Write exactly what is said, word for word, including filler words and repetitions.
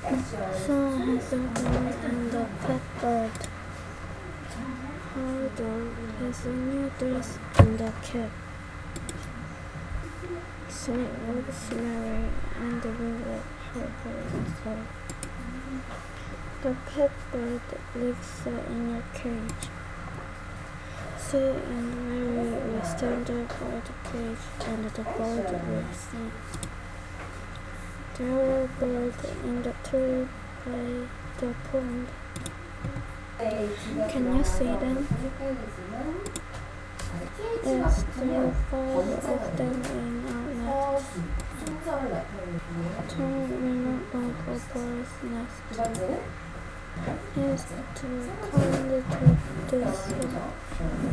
Someone has opened in the pet bird. Her dog has a new dress and a cap. Snake looks merry and wiggle her tail. The pet bird lives in a cage. Sue and Mary will stand by the cage, and the bird will sing. There are birds in the tree by the pond. Can you see them? Yes, there are five of them in our nest. Two women of a bird's nest. Yes, to kindly to this one.